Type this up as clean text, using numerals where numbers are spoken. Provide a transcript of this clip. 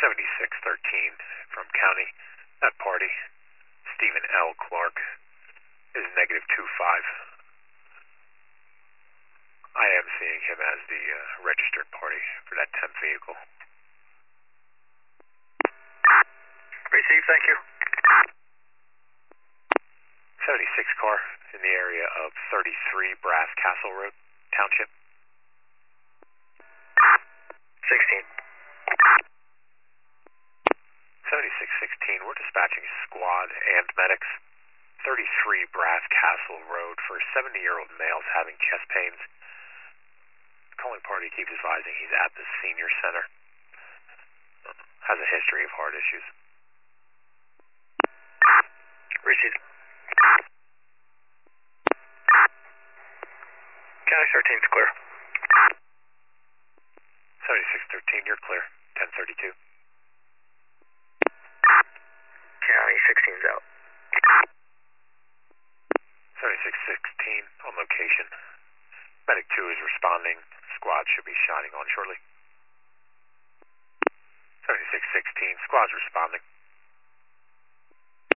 7613 from county. That party, Stephen L. Clark, is -25. I am seeing him as the registered party for that temp vehicle. Received, thank you. 76 car in the area of 33 Brass Castle Road, Township. 16. 7616, we're dispatching squad and medics. 33 Brass Castle Road for 70-year-old males having chest pains. Calling party keeps advising he's at the senior center. Has a history of heart issues. Received. County 13's clear. 7613, you're clear. 1032. County 16's out. 7616 on location. Medic 2 is responding. Squad should be shining on shortly. 7616, squad's responding.